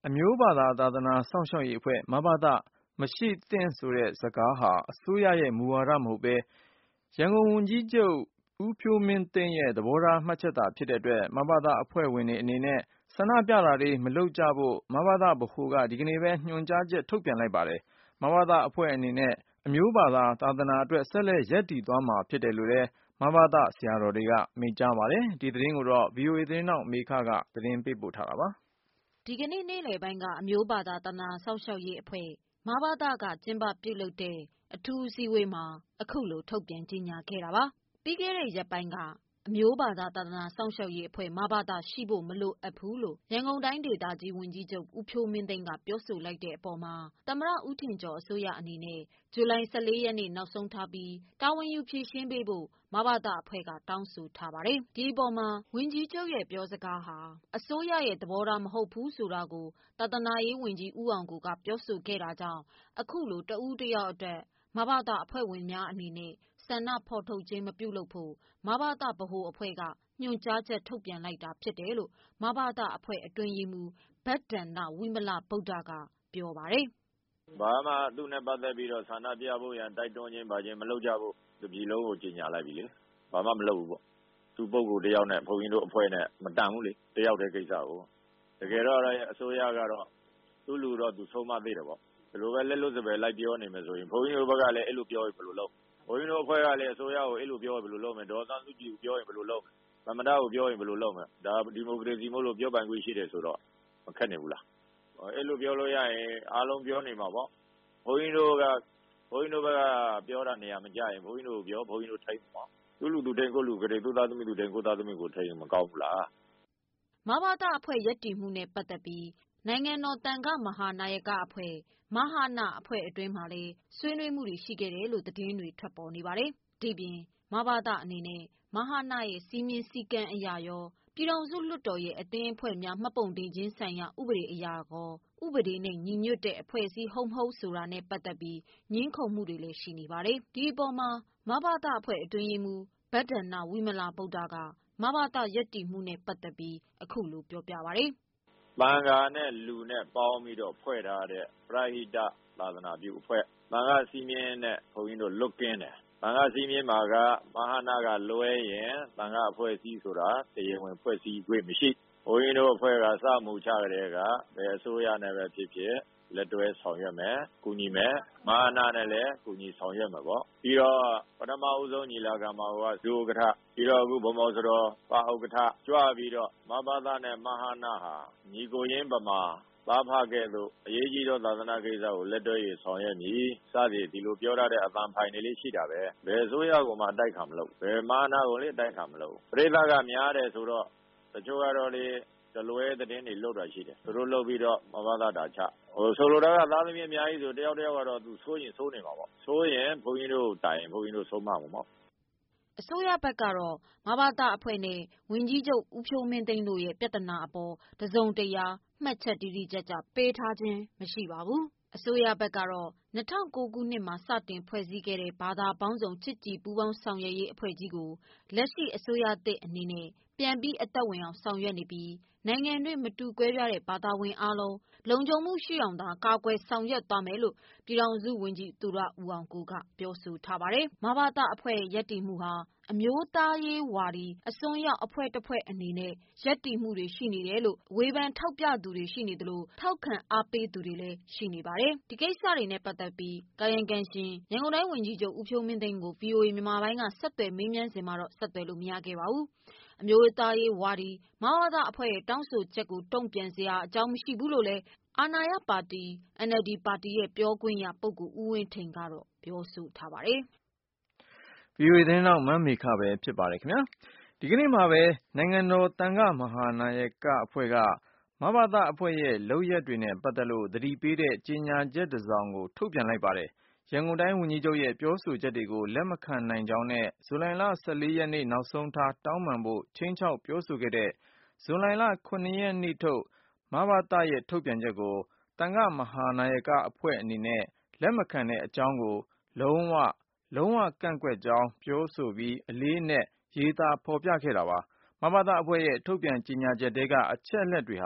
အမျိုးဘာသာသာသနာစောင့်ရှောက်ရေးအဖွဲ့မဘသမရှိသင့်ဆိုတဲ့စကားဟာအစိုးရရဲ့မူဝါဒမဟုတ်ပဲရန်ကုန်ဝန်ကြီးချုပ်ဦးဖြိုးမင်းသိန်းရဲ့သဘောထားမှတ်ချက်သာဖြစ်တဲ့အတွက်မဘသအဖွဲ့ဝင်တွေအနေနဲ့ဆန္ဒပြတာတွေမလုပ်ကြဖို့မဘသဗဟိုကဒီကနေ့ပဲညွှန်ကြားချက်ထုတ်ပြန်လိုက်ပါတယ်။မဘသအဖွဲ့အနေနဲ့အမျိုးဘာသာသာသနာအတွက်ဆက်လက်ရပ်တည်သွားမှာဖြစ်တယ်လို့လည်းမဘသဆရာတော်တွေကမိန့်ကြားပါတယ်။ဒီသတင်းကိုတော့ VOA သတင်းထောက်မေခကသတင်းပေးပို့ထားတာပါ။ဒီကနေ့နေ့လယ်ပိုင်းကအမျိုးဘာသာသာသနာစောင့်ရှောက်ရေးအဖွဲ့မဘသကကျင်းပပြုလုပ်တဲ့အထူးအစည်းအဝေးမှာအခုလိုထုတ်ပြန်ကြေညာခဲ့တာပါ။ပြီးခဲ့တဲ့ရက်ပိုင်းကအမျိုးဘာသာသာသနာစောင့်ရှောက်ရေးအဖွဲ့မဘမရှိဖို့မလိုအပ်ဘူးလို့ရန်ကုန်တိုင်းဒေသကြီးဝန်ကြီးချုပ်ဦးဖြိုးမင်းသိန်းကပြောဆိုလိုက်တဲ့အပေါ်မှာသမ္မတဦးထင်ကျော်အစိုးရအနေနဲ့ဇူလိုင်14ရက်နေ့နောက်ဆုံးထားပြီးတာဝန်ယူဖြေရှင်းပေးဖို့မဘသအဖွဲ့ကတောင်းဆိုထားပါတယ်။ဒီအပေါ်မှာဝန်ကြီးချုပ်ရဲ့ပြောစကားဟာအစိုးရရဲ့သဘောထားမဟုတ်ဘူးဆိုတာကိုသာသနာရေးဝန်ကြီးဦးအောင်ကိုကပြောဆိုခဲ့တာကြောင့်အခုလိုတဦးတယောက်အတွက်မဘသအဖွဲ့ဝင်များအနေနဲ့ဆန္ဒဖော်ထုတ်ခြင်းမပြုလုပ်ဖို့မဘသဗဟိုအဖွဲ့ကညွှန်ကြားချက်ထုတ်ပြန်လိုက်တာဖြစ်တယ်လို့မဘသအဖွဲ့အတွင်းရေးမှူးဘဒ္ဒန္တဝိမလဗုဒ္ဓကပြောပါတယ်။ဘာမှသူနဲ့ပတ်သက်ပြီးတော့ဆန္ဒပြဖို့ရန်တိုက်တွန်းခြင်းပါခြင်းမလုပ်ကြဖို့ဒီပြည်လုံးကိုကြေညာလိုက်ပြီလေ။ဘာမှမလုပ်ဘူးပေါ့။သူပုဂ္ဂိုလ်တယောက်နဲ့ဘုန်းကြီးတို့အဖွဲ့နဲ့မတန်ဘူးလေ။တယောက်တည်းကိစ္စကိုတကယ်တော့အစိုးရကတော့သူ့လူတော့သူဆုံးမသေးတယ်ပေါ့။ဒီလိုပဲလက်လွတ်စပယ်လိုက်ပြောနေမယ်ဆိုရင်ဘုန်းကြီးတို့ဘက်ကလည်းအဲ့လိုပြောရင်ဘယ်လိုလုပ်ဘုန်းကြီးတို့အဖွဲ့ကလည်းအစိုးရကိုအဲ့လိုပြောရင်ဘယ်လိုလုပ်မလဲဒေါ်သန်းစုကြည်ကိုပြောရင်ဘယ်လိုလုပ်မလဲသမ္မတကိုပြောရင်ဘယ်လိုလုပ်မလဲဒါဒီမိုကရေစီမို့လို့ပြောပိုင်ခွင့်ရှိတယ်ဆိုတော့မခက်နေဘူးလားအဲ့လိုပြောလို့ရရင်အားလုံးပြောနေမှာပေါ့ဘုန်းကြီးတို့ဘက်ကပြောတာနေရာမကြရင်ဘုန်းကြီးတို့ပြောဘုန်းကြီးတို့ထိတ်မှာသူလူသူထိတ်ကိုလူကလေးသူသားသမီးသူထိတ်ကိုသားသမီးကိုထိတ်မကောင်းဘူးလားမဘသအဖွဲ့ရည်တည်မှုနဲ့ပတ်သက်ပြီးနိုင်ငံတော်တန်ခမဟာနာယကအဖွဲ့မဟာနာအဖွဲ့အတွင်းမှာလည်းဆွေးနွေးမှုတွေရှိခဲ့တယ်လို့သတင်းတွေထွက်ပေါ်နေပါတယ်။ဒီပြင်မဘသအနေနဲ့မဟာနာရဲ့စီမင်းစည်းကမ်းအရာရောပြည်ထောင်စုလွှတ်တော်ရဲ့အသင်းအဖွဲ့များမှတ်ပုံတင်ခြင်းဆိုင်ရာဥပဒေအရာကောဥပဒေနဲ့ညီညွတ်တဲ့အဖွဲ့အစည်းဟုတ်မဟုတ်ဆိုတာနဲ့ပတ်သက်ပြီးငြင်းခုန်မှုတွေလည်းရှိနေပါတယ်။ဒီအပေါ်မှာမဘသအဖွဲ့အတွင်းရေးမှူးဘဒ္ဒန္တဝိမလဗုဒ္ဓကမဘသရည်တည်မှုနဲ့ပတ်သက်ပြီးအခုလိုပြောပြပါတယ်။ဘန်ကာနဲ့လူနဲ့ပေါင်းပြီးတော့ဖွဲ့ထားတဲ့ပရဟိတသာသနာပြုအဖွဲ့ဘန်ကာစီမင်းနဲ့ဘုန်းကြီးတို့လွတ်ကင်းတယ်ဘန်ကာစီမင်းမှာကမဟာနာကလွဲရင်ဘန်ကာအဖွဲ့အစည်းဆိုတာတရားဝင်ဖွဲ့စည်းခွင့်မရှိဘုန်းကြီးတို့အဖွဲ့ကစမှုချကြတဲ့ကဘယ်အစိုးရနဲ့ပဲဖြစ်ဖြစ်လက်တွဲဆောင်ရွက်မယ်ကူညီမယ်မဟာနာနဲ့လည်းကူညီဆောင်ရွက်မယ်ပေါ့ပြီးတော့ပထမဦးဆုံးညီလာခံမှာကဇိုကထပြီးတော့အခုဘုံမောစတော်ပါဥက္ကဋ္ဌကြွပြီးတော့မဘာသာနဲ့မဟာနာဟာညီကိုရင်းပမာသားဖခဲ့သို့အရေးကြီးသောသာသနာကိစ္စကိုလက်တွဲရေးဆောင်ရွက်မည်စသည်ဒီလိုပြောရတဲ့အပန်ဖိုင်တွေလေးရှိတာပဲဘယ်အစိုးရကမှအတိုက်ခံမလုပ်ဘယ်မဟာနာကိုလည်းအတိုက်ခံမလုပ်ပရိသတ်ကများတယ်ဆိုတော့တချို့ကတော့လေတလွဲသတင်းတွေလှုပ်တာရှိတယ်သူတို့လှုပ်ပြီးတော့မဘာသာတာချဆိုလိုတာကသားသမီးအများကြီးဆိုတယောက်ကတော့သူစိုးရင်စိုးနေမှာပေါ့စိုးရင်ဘုန်းကြီးတို့တိုင်ဘုန်းကြီးတို့ဆုံးမမှာပေါ့အစိုးရဘက်ကတော့မဘသအဖွဲ့နဲ့ဝန်ကြီးချုပ်ဦးဖြိုးမင်းသိန်းတို့ရဲ့ပြဿနာအပေါ်တစုံတရာမှတ်ချက်တိတိကျကျပေးထားခြင်းမရှိပါဘူး။အစိုးရဘက်ကတော့2009ခုနှစ်မှာစတင်ဖွဲ့စည်းခဲ့တဲ့ဘာသာပေါင်းစုံချစ်ကြည်ပူးပေါင်းဆောင်ရွက်ရေးအဖွဲ့ကြီးကိုလက်ရှိအစိုးရသစ်အနေနဲ့ပြန်ပြီးအသက်ဝင်အောင်ဆောင်ရွက်နေပြီးနိုင်ငံတွင်မတူကွဲပြားတဲ့ဘာသာဝင်အားလုံးလုံခြုံမှုရှိအောင်သာကာကွယ်ဆောင်ရွက်သွားမယ်လို့ပြည်ထောင်စုဝန်ကြီးသူရဦးအောင်ကိုကပြောဆိုထားပါတယ်။မဘသအဖွဲ့ရဲ့ရည်တည်မှုဟာအမျိုးသားရေးဝါဒီအစွန်းရောက်အဖွဲ့တစ်ဖွဲ့အနေနဲ့ရည်တည်မှုတွေရှိနေတယ်လို့ဝေဖန်ထောက်ပြသူတွေရှိနေသလိုထောက်ခံအားပေးသူတွေလည်းရှိနေပါတယ်။ဒီကိစ္စတွေနဲ့ပတ်သက်ပြီးကာယံကံရှင်ရန်ကုန်တိုင်းဝန်ကြီးချုပ်ဦးဖြိုးမင်းသိန်းကို VOA မြန်မာပိုင်းကဆက်သွယ်မေးမြန်းစဉ်မှာတော့ဆက်သွယ်လို့မရခဲ့ပါဘူး။အမျိုးသားရေးဝါဒီမဘသအဖွဲ့ရဲ့တောင်းဆိုချက်ကိုတုံ့ပြန်စရာအကြောင်းမရှိဘူးလို့လည်းအာဏာရပါတီ NLD ပါတီရဲ့ပြောခွင့်ရပုဂ္ဂိုလ်ဦးဝင်းထိန်ကတော့ပြောဆိုထားပါတယ်။ VOA သတင်းထောက်မမေခပဲဖြစ်ပါတယ်ခင်ဗျာ။ဒီကနေ့မှာပဲနိုင်ငံတော်တန်ခမဟာနာယကအဖွဲ့ကမဘသအဖွဲ့ရဲ့လုပ်ရက်တွေနဲ့ပတ်သက်လို့သတိပေးတဲ့ကြေညာချက်တစ်စောင်ကိုထုတ်ပြန်လိုက်ပါတယ်။ရန်ကုန်တိုင်းဝန်ကြီးချုပ်ရဲ့ပြောဆိုချက်တွေကိုလက်မခံနိုင်ကြောင်းနဲ့ဇူလိုင်လ14ရက်နေ့နောက်ဆုံးထားတောင်းပန်ဖို့ခြိမ်းခြောက်ပြောဆိုခဲ့တဲ့ဇူလိုင်လ9ရက်နေ့ထုတ်မဘသရဲ့ထုတ်ပြန်ချက်ကိုတန်ခမဟာနာယကအဖွဲ့အနေနဲ့လက်မခံတဲ့အကြောင်းကိုလုံးဝကန့်ကွက်ကြောင်းပြောဆိုပြီးအလေးအနက်ရေးသားဖော်ပြခဲ့တာပါ။မဘသအဖွဲ့ရဲ့ထုတ်ပြန်ကြေညာချက်ထဲကအချက်အလက်တွေဟာ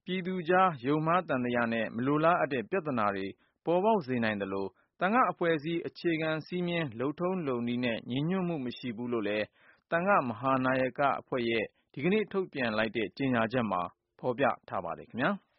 ပြည်သူကြားယုံမှားသံသယနဲ့မလိုလားအပ်တဲ့ပြဿနာတွေပေါ်ပေါက်စေနိုင်သလို သံဃာအဖွဲ့အစည်းအခြေခံစည်းမျဉ်းလုပ်ထုံးလုပ်နည်းနဲ့ညီညွတ်မှုမရှိဘူးလို့လည်း သံဃမဟာနာယကအဖွဲ့ရဲ့ဒီကနေ့ထုတ်ပြန်လိုက်တဲ့ကြေညာချက်မှာဖော်ပြထားပါတယ်ခင်ဗျာ။